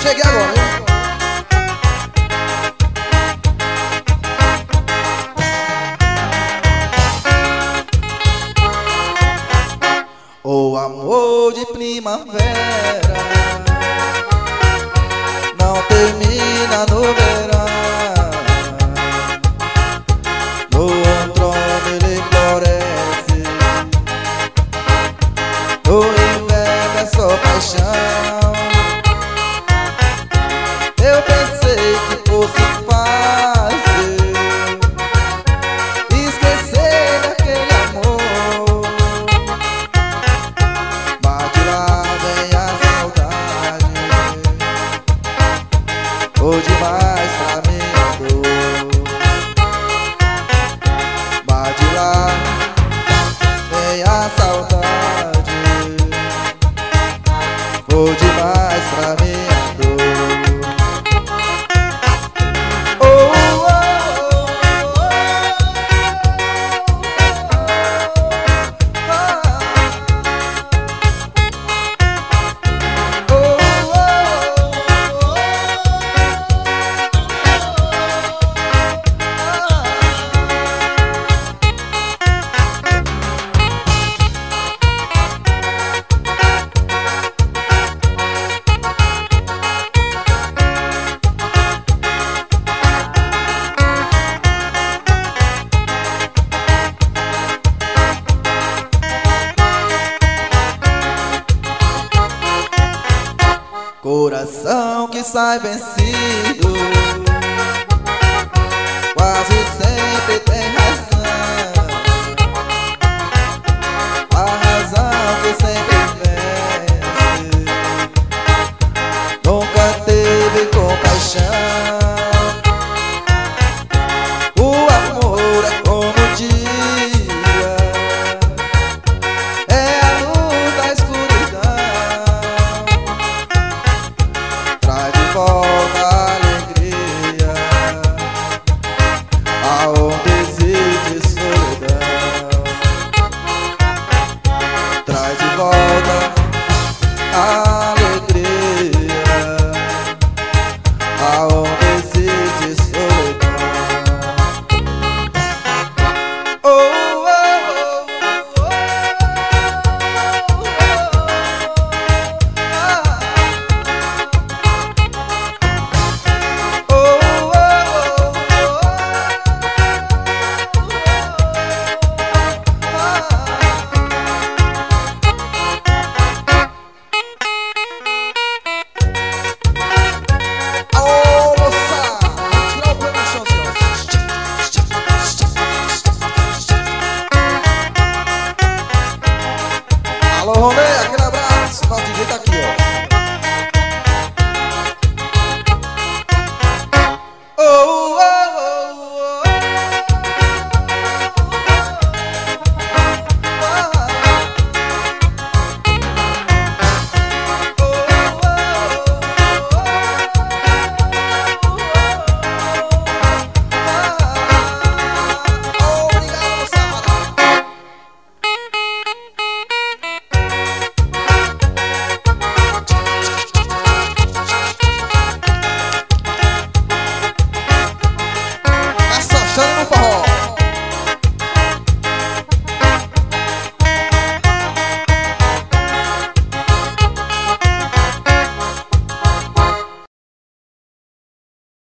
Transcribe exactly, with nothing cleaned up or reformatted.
Cheguei agora, hein? O amor de primavera não termina no verão. No outono ele floresce, no inverno é só paixão. Eu pensei que fosse fácil esquecer daquele amor, mas de lá vem a saudade. Foi demais pra mim a dor, mas de lá vem a saudade. Foi demais pra mim a dor. Coração que sai vencido quase sempre tem razão.